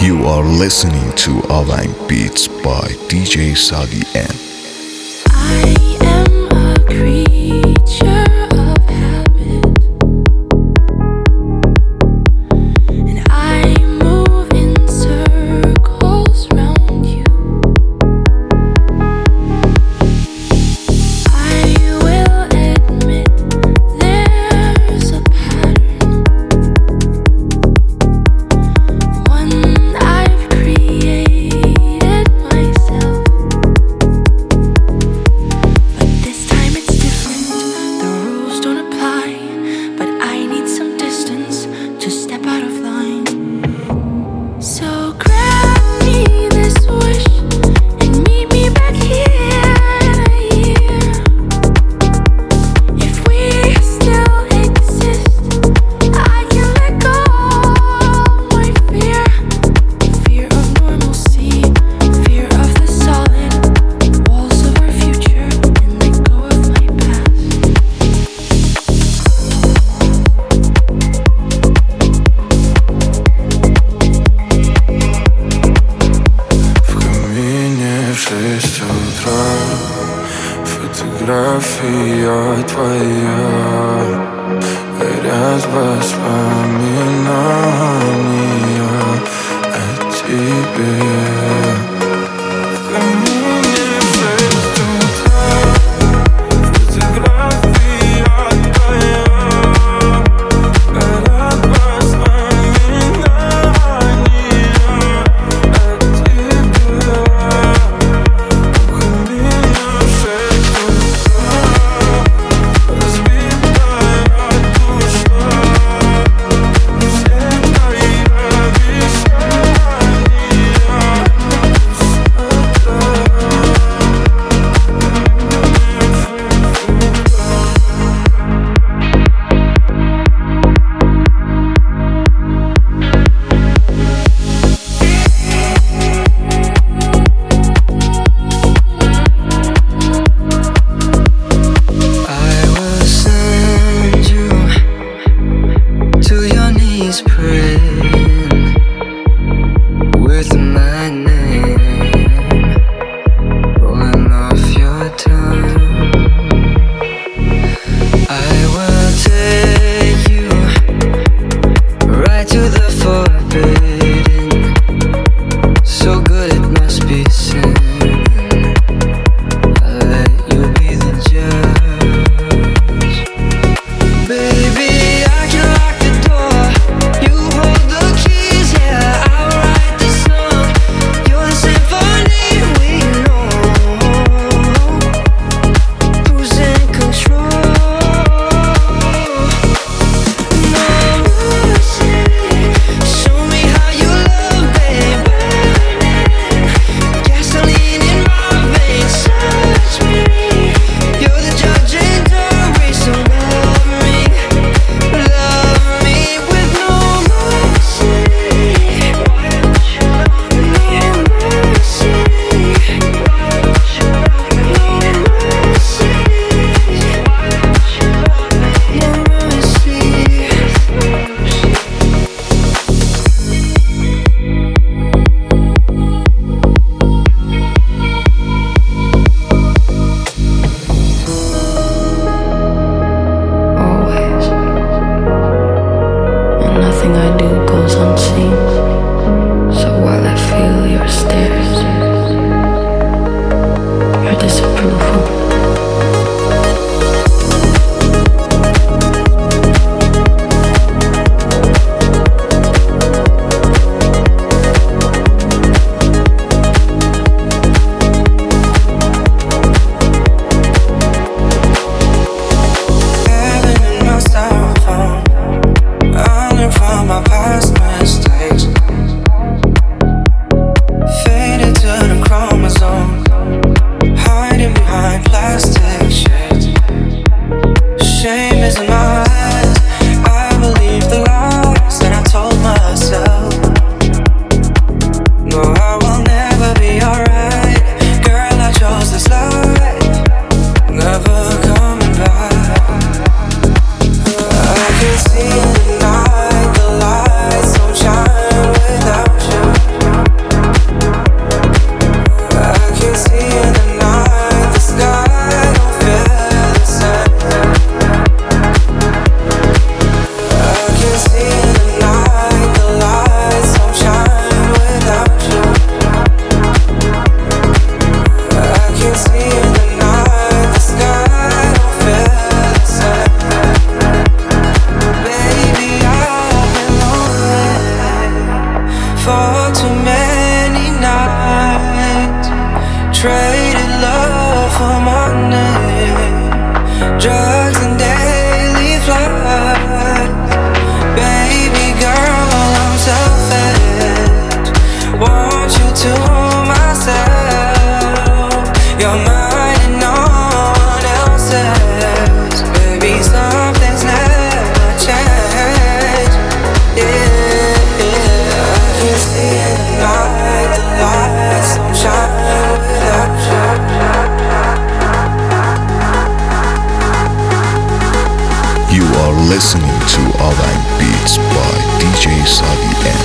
You are listening to Align Beats by DJ Sadi N. I am a creature of habit, and I move in circles round you. I will admit there's a pattern, one I've created myself. But this time it's different. The rules don't apply, but I need some distance to step out of line. So grant me this wish and meet me back here in a year. If we still exist, I can let go of my fear. Fear of normalcy, fear of the solid walls of our future, and let go of my past. В камине в 6 утра фотография твоя, горят воспоминания о тебе. В камине в 6 утра фотография твоя, горят воспоминания о тебе. В камине в 6 утра разбитая душа, все твои обещания Traded love for money, drugs and daily flight. Baby girl, I'm selfish. Want you to myself. You're mine and no one else's. Baby, something's never changed. Yeah, yeah. I can see in the night, the lights don't shine without you. You are listening to Alvine Beats by DJ Sadi N.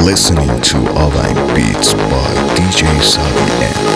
listening to Alvine Beats by DJ Sabi and